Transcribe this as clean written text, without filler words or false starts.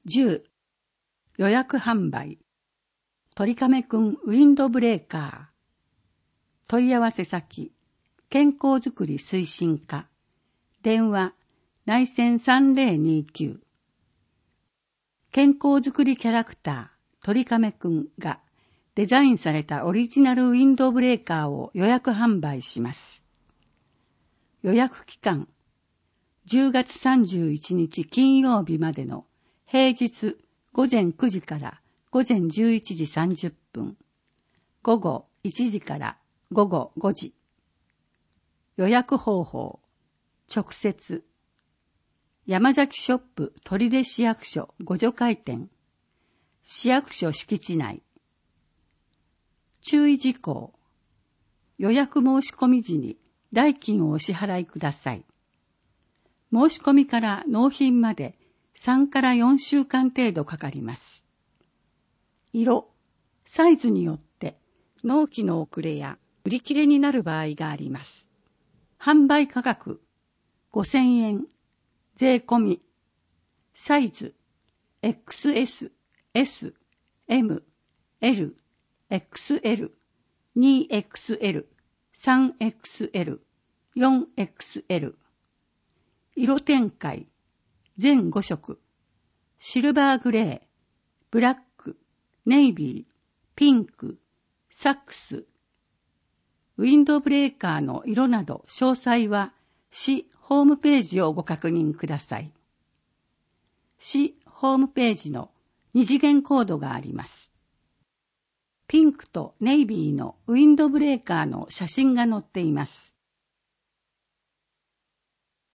10予約販売鳥亀くんウィンドブレーカー問い合わせ先健康づくり推進課電話内線3029健康づくりキャラクター鳥亀くんがデザインされたオリジナルウィンドブレーカーを予約販売します。予約期間10月31日金曜日までの平日午前9時から午前11時30分、午後1時から午後5時。予約方法、直接。山崎ショップ取手市役所互助会店、市役所敷地内。注意事項。予約申し込み時に代金をお支払いください。申し込みから納品まで3から4週間程度かかります。色、サイズによって納期の遅れや売り切れになる場合があります。販売価格5000円、税込み。サイズ XS、S、M、L、XL、2XL、3XL、4XL。色展開、全5色。シルバーグレー、ブラック、ネイビー、ピンク、サックス。ウィンドブレーカーの色など詳細は市ホームページをご確認ください。市ホームページの2次元コードがあります。ピンクとネイビーのウィンドブレーカーの写真が載っています。